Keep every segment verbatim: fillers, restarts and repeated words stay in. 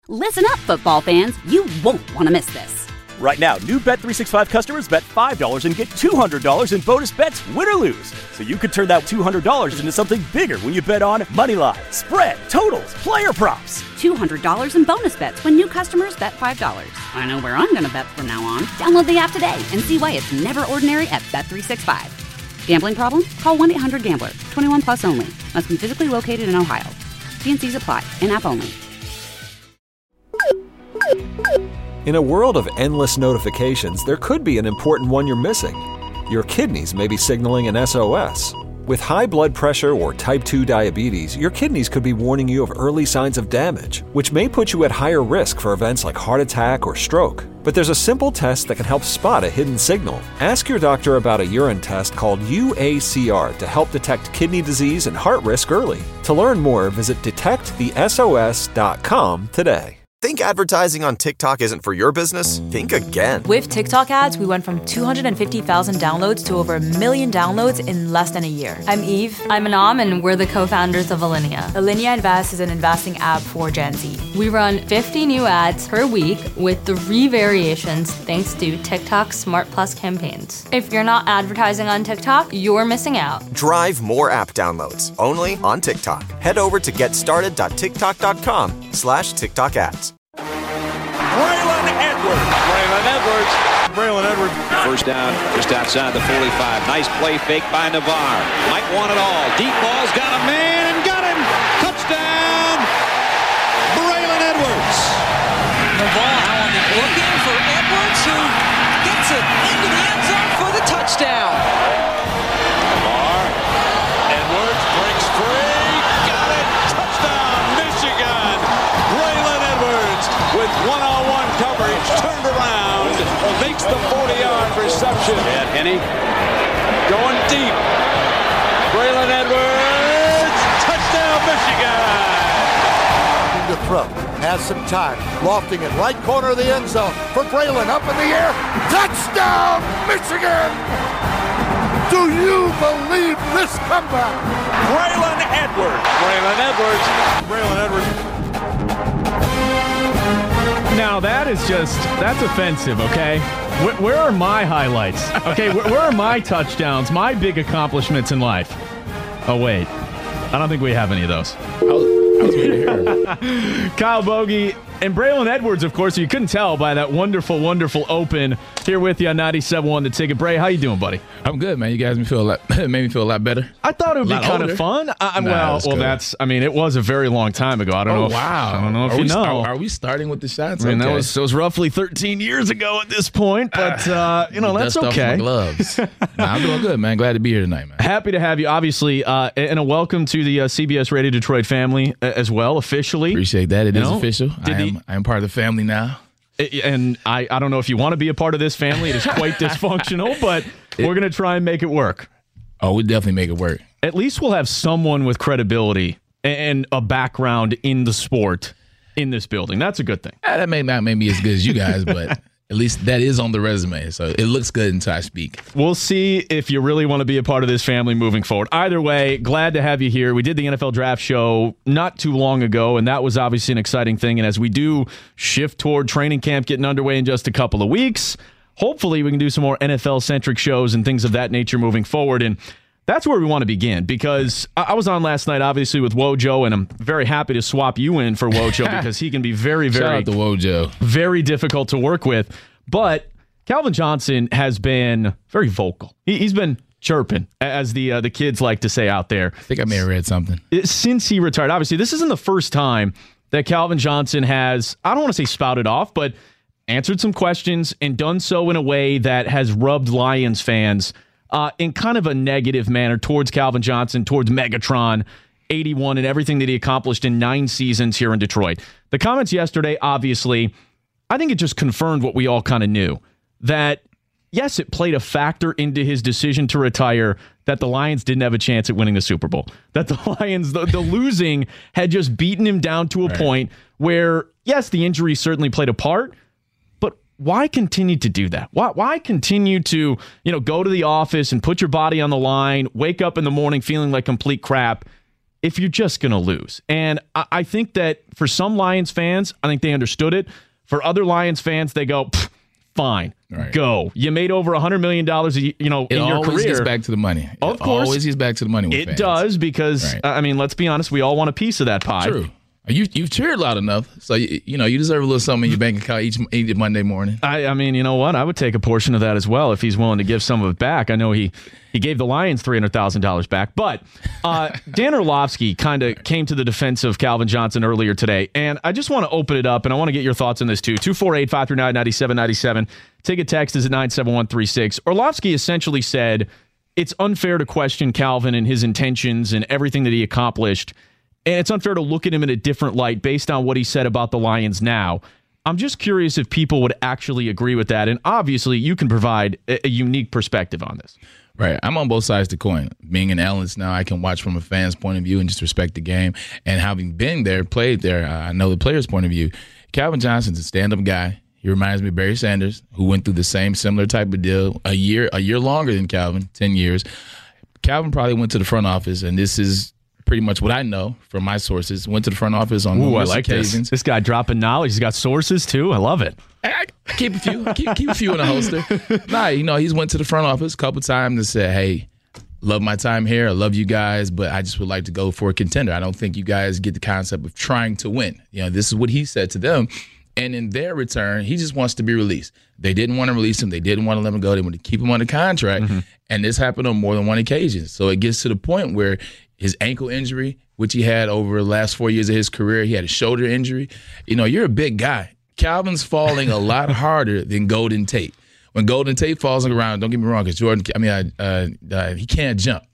Listen up, football fans. You won't want to miss this. Right now, new Bet three sixty-five customers bet five dollars and get two hundred dollars in bonus bets, win or lose. So you could turn that two hundred dollars into something bigger when you bet on money line, spread, totals, player props. two hundred dollars in bonus bets when new customers bet five dollars. I know where I'm going to bet from now on. Download the app today and see why it's never ordinary at Bet three sixty-five. Gambling problem? Call one eight hundred gambler. twenty-one plus only. Must be physically located in Ohio. T and C's apply. In-app only. In a world of endless notifications, there could be an important one you're missing. Your kidneys may be signaling an S O S. With high blood pressure or type two diabetes, your kidneys could be warning you of early signs of damage, which may put you at higher risk for events like heart attack or stroke. But there's a simple test that can help spot a hidden signal. Ask your doctor about a urine test called U A C R to help detect kidney disease and heart risk early. To learn more, visit detect the S O S dot com today. Think advertising on TikTok isn't for your business? Think again. With TikTok ads, we went from two hundred fifty thousand downloads to over a million downloads in less than a year. I'm Eve. I'm Anam, and we're the co-founders of Alinea. Alinea Invest is an investing app for Gen Z. We run fifty new ads per week with three variations thanks to TikTok Smart Plus campaigns. If you're not advertising on TikTok, you're missing out. Drive more app downloads, only on TikTok. Head over to getstarted.tiktok.com slash TikTok ads. Braylon Edwards. Braylon Edwards. Braylon Edwards. First down, just outside the forty-five. Nice play fake by Navarre. Might want it all. Deep ball's got a man and got him. Touchdown, Braylon Edwards. Navarre on the looking for Edwards, who gets it into the end zone for the touchdown. Navarre. Edwards breaks free. Got it. Touchdown, Michigan. Braylon Edwards with one-on-one coverage, turned around, makes the forty-yard reception. Yeah, Henny going deep. Braylon Edwards, touchdown, Michigan. To throw, has some time, lofting it right corner of the end zone for Braylon, up in the air, touchdown, Michigan. Do you believe this comeback? Braylon Edwards. Braylon Edwards. Braylon Edwards. Now that is just, that's offensive, okay? Where, where are my highlights? Okay, where, where are my touchdowns, my big accomplishments in life? Oh, wait. I don't think we have any of those. I was, I was waiting to hear. Kyle Bogey and Braylon Edwards, of course, you couldn't tell by that wonderful, wonderful open here with you on ninety-seven point one The Ticket. Bray, how you doing, buddy? I'm good, man. You guys made me feel a lot, made me feel a lot better. I thought it would be kind older. of fun. I, nah, well, that's well, good. that's. I mean, it was a very long time ago. I don't oh, know. If, wow. I don't know if are you we, know. Are, are we starting with the shots? I mean, okay. that was, that was roughly thirteen years ago at this point, but uh, you know that's Dust okay. Off my gloves. nah, I'm doing good, man. Glad to be here tonight, man. Happy to have you, obviously, uh, and a welcome to the uh, C B S Radio Detroit family uh, as well, officially. Appreciate that. It you is know, official. I am, the, I am part of the family now. And I, I don't know if you want to be a part of this family. It is quite dysfunctional, but it, we're going to try and make it work. Oh, we definitely make it work. At least we'll have someone with credibility and a background in the sport in this building. That's a good thing. Yeah, that may not make me as good as you guys, but at least that is on the resume. So it looks good until I speak. We'll see if you really want to be a part of this family moving forward. Either way, glad to have you here. We did the N F L Draft Show not too long ago, and that was obviously an exciting thing. And as we do shift toward training camp getting underway in just a couple of weeks, hopefully we can do some more N F L-centric shows and things of that nature moving forward. And that's where we want to begin, because I was on last night, obviously, with Wojo, and I'm very happy to swap you in for Wojo because he can be very, very, Shout out to Wojo. very difficult to work with. But Calvin Johnson has been very vocal. He, he's been chirping, as the uh, the kids like to say out there. I think I may have read something. Since he retired. Obviously, this isn't the first time that Calvin Johnson has, I don't want to say spouted off, but answered some questions and done so in a way that has rubbed Lions fans Uh, in kind of a negative manner towards Calvin Johnson, towards Megatron eighty-one, and everything that he accomplished in nine seasons here in Detroit. The comments yesterday, obviously, I think it just confirmed what we all kind of knew. That, yes, it played a factor into his decision to retire, that the Lions didn't have a chance at winning the Super Bowl. That the Lions, the, the losing had just beaten him down to a right. point where, yes, the injury certainly played a part, why continue to do that? Why why continue to, you know, go to the office and put your body on the line, wake up in the morning feeling like complete crap, if you're just going to lose. And I, I think that for some Lions fans, I think they understood it. For other Lions fans, they go, fine, right. go. You made over one hundred million dollars you know, it in your career. It always gets back to the money. Of it course. always gets back to the money with It fans. does because, right. I mean, let's be honest, we all want a piece of that pie. True. You, you've cheered loud enough, so you, you know you deserve a little something in your bank account each, each Monday morning. I, I mean, you know what? I would take a portion of that as well if he's willing to give some of it back. I know he, he gave the Lions three hundred thousand dollars back. But uh, Dan Orlovsky kind of came to the defense of Calvin Johnson earlier today, and I just want to open it up, and I want to get your thoughts on this too. two four eight, five three nine, nine seven nine seven. Take a text is at nine seven one three six. Orlovsky essentially said it's unfair to question Calvin and his intentions and everything that he accomplished. And it's unfair to look at him in a different light based on what he said about the Lions now. I'm just curious if people would actually agree with that. And obviously, you can provide a, a unique perspective on this. Right. I'm on both sides of the coin. Being an analyst now, I can watch from a fan's point of view and just respect the game. And having been there, played there, I know the player's point of view. Calvin Johnson's a stand-up guy. He reminds me of Barry Sanders, who went through the same similar type of deal a year, a year longer than Calvin, ten years. Calvin probably went to the front office, and this is pretty much what I know from my sources. Went to the front office on numerous Ooh, I like occasions. This. this guy dropping knowledge. He's got sources too. I love it. I, I keep a few. I keep, keep a few in the holster. Nah, you know, he's went to the front office a couple times and said, "Hey, love my time here. I love you guys, but I just would like to go for a contender. I don't think you guys get the concept of trying to win." You know, this is what he said to them. And in their return, he just wants to be released. They didn't want to release him. They didn't want to let him go. They wanted to keep him under contract. Mm-hmm. And this happened on more than one occasion. So it gets to the point where his ankle injury, which he had over the last four years of his career, he had a shoulder injury. You know, you're a big guy. Calvin's falling a lot harder than Golden Tate. When Golden Tate falls on the ground, don't get me wrong, because Jordan, I mean, uh, uh, he can't jump.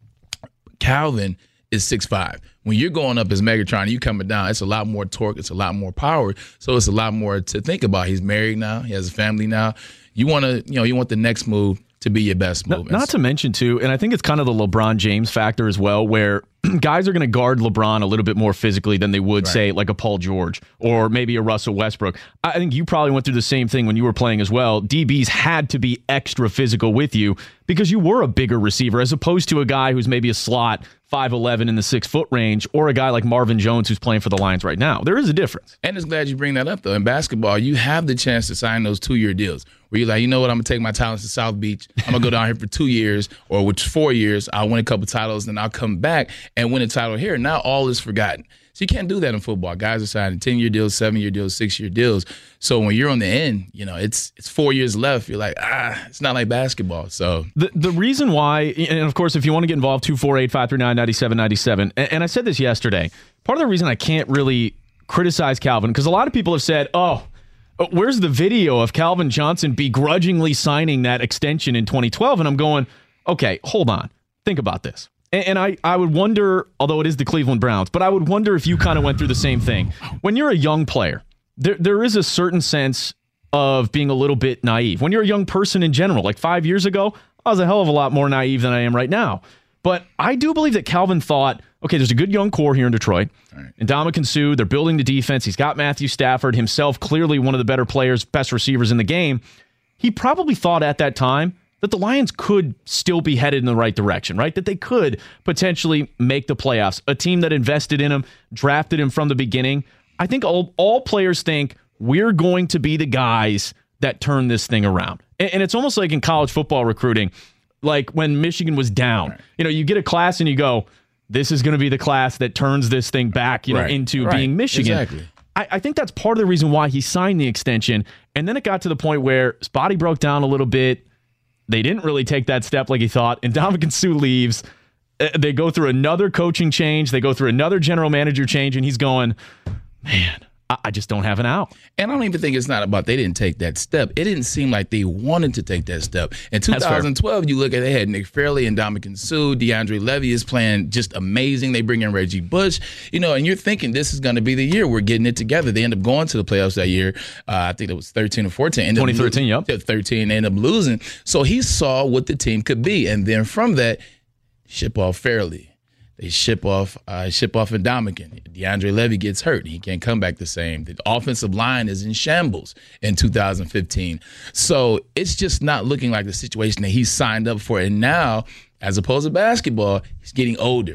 Calvin is six five. When you're going up as Megatron and you coming down, it's a lot more torque, it's a lot more power, so it's a lot more to think about. He's married now, he has a family now. You want to, you know, you want the next move to be your best move. Not, not to mention too, and I think it's kind of the LeBron James factor as well, where guys are going to guard LeBron a little bit more physically than they would, right. say, like a Paul George or maybe a Russell Westbrook. I think you probably went through the same thing when you were playing as well. D Bs had to be extra physical with you because you were a bigger receiver as opposed to a guy who's maybe a slot five eleven in the six-foot range, or a guy like Marvin Jones who's playing for the Lions right now. There is a difference. And it's glad you bring that up, though. In basketball, you have the chance to sign those two-year deals where you're like, you know what, I'm going to take my talents to South Beach. I'm going to go down here for two years or which four years. I'll win a couple titles, then I'll come back and win a title here. Now all is forgotten. So you can't do that in football. Guys are signing ten-year deals, seven-year deals, six-year deals. So when you're on the end, you know, it's it's four years left. You're like, ah, it's not like basketball. So the the reason why, and of course, if you want to get involved, two four eight, five three nine, nine seven nine seven. And, and I said this yesterday. Part of the reason I can't really criticize Calvin, because a lot of people have said, oh, where's the video of Calvin Johnson begrudgingly signing that extension in twenty twelve? And I'm going, okay, hold on. Think about this. And I, I would wonder, although it is the Cleveland Browns, but I would wonder if you kind of went through the same thing. When you're a young player, there there is a certain sense of being a little bit naive. When you're a young person in general, like five years ago, I was a hell of a lot more naive than I am right now. But I do believe that Calvin thought, okay, there's a good young core here in Detroit. Right. And Ndamukong Suh, they're building the defense. He's got Matthew Stafford himself, clearly one of the better players, best receivers in the game. He probably thought at that time that the Lions could still be headed in the right direction, right? That they could potentially make the playoffs. A team that invested in him, drafted him from the beginning. I think all, all players think we're going to be the guys that turn this thing around. And, and it's almost like in college football recruiting, like when Michigan was down. Right. You know, you get a class and you go, this is going to be the class that turns this thing back, you know, right. into right. being Michigan. Exactly. I, I think that's part of the reason why he signed the extension. And then it got to the point where his body broke down a little bit. They didn't really take that step like he thought. And Ndamukong Suh leaves. They go through another coaching change. They go through another general manager change. And he's going, man, I just don't have an out. And I don't even think it's not about they didn't take that step. It didn't seem like they wanted to take that step. In two thousand twelve, you look at, they had Nick Fairley and Ndamukong Suh. DeAndre Levy is playing just amazing. They bring in Reggie Bush, you know, and you're thinking this is going to be the year we're getting it together. They end up going to the playoffs that year. Uh, I think it was thirteen or fourteen. twenty thirteen, yep. thirteen, they end up losing. So he saw what the team could be. And then from that, ship off Fairley. They ship off uh, ship off Ndamukong. DeAndre Levy gets hurt. He can't come back the same. The offensive line is in shambles in two thousand fifteen. So it's just not looking like the situation that he signed up for. And now, as opposed to basketball, he's getting older.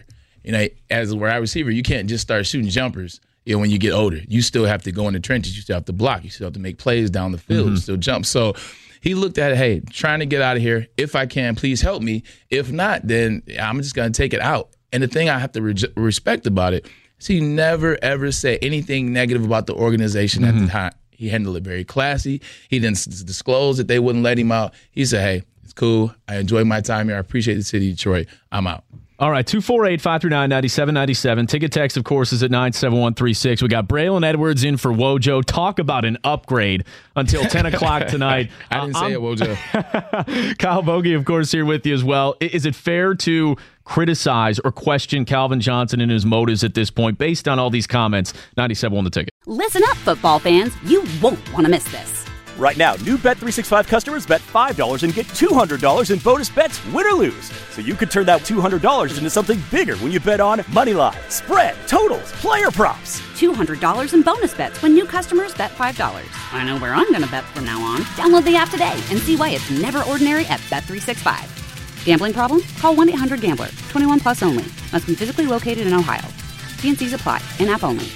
You know, as a wide receiver, you can't just start shooting jumpers. You know, when you get older, you still have to go in the trenches. You still have to block. You still have to make plays down the field. Mm-hmm. You still jump. So he looked at it, hey, trying to get out of here. If I can, please help me. If not, then I'm just going to take it out. And the thing I have to re- respect about it is he never, ever said anything negative about the organization mm-hmm. at the time. He handled it very classy. He didn't s- disclose that they wouldn't let him out. He said, hey, it's cool. I enjoyed my time here. I appreciate the city of Detroit. I'm out. All right, two four eight, five three nine, nine seven nine seven. Ticket text, of course, is at nine seven one three six. We got Braylon Edwards in for Wojo. Talk about an upgrade until ten o'clock tonight. I didn't uh, say I'm, it, Wojo. Kyle Bogey, of course, here with you as well. Is it fair to criticize or question Calvin Johnson and his motives at this point based on all these comments? ninety-seven on the ticket. Listen up, football fans. You won't want to miss this. Right now, new Bet three sixty-five customers bet five dollars and get two hundred dollars in bonus bets, win or lose. So you could turn that two hundred dollars into something bigger when you bet on money line, spread, totals, player props. two hundred dollars in bonus bets when new customers bet five dollars. I know where I'm going to bet from now on. Download the app today and see why it's never ordinary at Bet three sixty-five. Gambling problem? Call one eight hundred gambler. twenty-one plus only. Must be physically located in Ohio. T and C's apply. In-app only.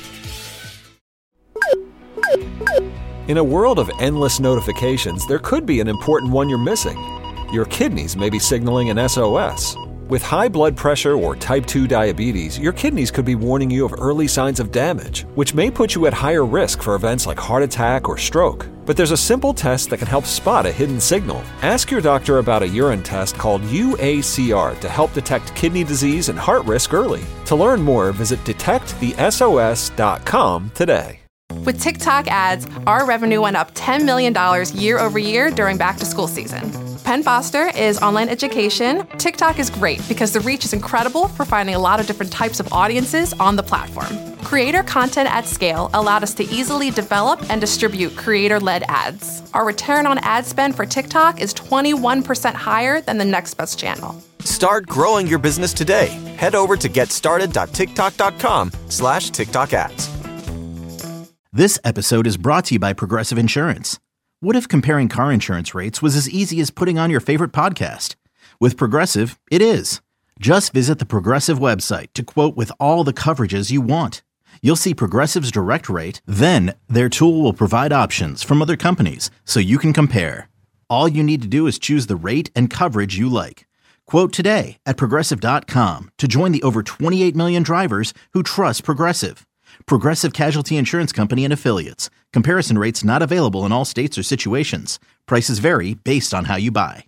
In a world of endless notifications, there could be an important one you're missing. Your kidneys may be signaling an S O S. With high blood pressure or type two diabetes, your kidneys could be warning you of early signs of damage, which may put you at higher risk for events like heart attack or stroke. But there's a simple test that can help spot a hidden signal. Ask your doctor about a urine test called U A C R to help detect kidney disease and heart risk early. To learn more, visit detect the S O S dot com today. With TikTok ads, our revenue went up ten million dollars year over year during back-to-school season. Penn Foster is online education. TikTok is great because the reach is incredible for finding a lot of different types of audiences on the platform. Creator content at scale allowed us to easily develop and distribute creator-led ads. Our return on ad spend for TikTok is twenty-one percent higher than the next best channel. Start growing your business today. Head over to getstarted.tiktok.com slash TikTok ads. This episode is brought to you by Progressive Insurance. What if comparing car insurance rates was as easy as putting on your favorite podcast? With Progressive, it is. Just visit the Progressive website to quote with all the coverages you want. You'll see Progressive's direct rate, then their tool will provide options from other companies so you can compare. All you need to do is choose the rate and coverage you like. Quote today at Progressive dot com to join the over twenty-eight million drivers who trust Progressive. Progressive Casualty Insurance Company and Affiliates. Comparison rates not available in all states or situations. Prices vary based on how you buy.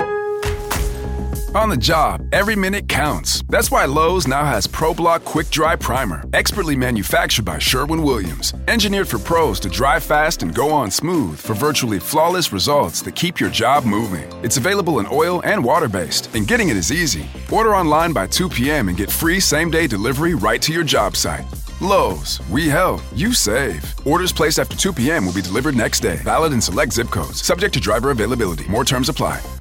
On the job, every minute counts. That's why Lowe's now has ProBlock Quick Dry Primer, expertly manufactured by Sherwin-Williams. Engineered for pros to dry fast and go on smooth for virtually flawless results that keep your job moving. It's available in oil and water-based, and getting it is easy. Order online by two p.m. and get free same-day delivery right to your job site. Lowe's, we help, you save. Orders placed after two p.m. will be delivered next day. Valid in select zip codes. Subject to driver availability. More terms apply.